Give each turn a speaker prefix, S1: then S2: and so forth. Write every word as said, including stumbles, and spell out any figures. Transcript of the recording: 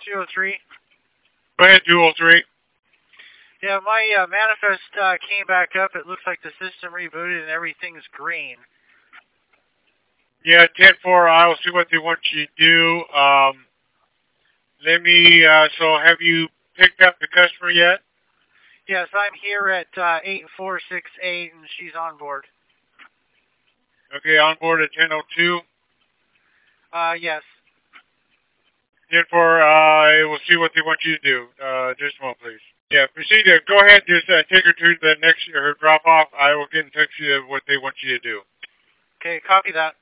S1: two oh three.
S2: Go ahead, two oh three.
S1: Yeah, my uh, manifest uh, came back up. It looks like the system rebooted and everything's green.
S2: Yeah, ten four, I'll see what they want you to do. Um, let me, uh, so have you picked up the customer yet?
S1: Yes, I'm here at uh, eight four six eight, and she's on board.
S2: Okay, on board at ten oh two.
S1: Uh, yes.
S2: ten four, uh, we'll see what they want you to do. Uh, just a moment, please. Yeah, proceed to, go ahead, just uh, take her to the next, her drop off. I will get in touch with you what they want you to do.
S1: Okay, copy that.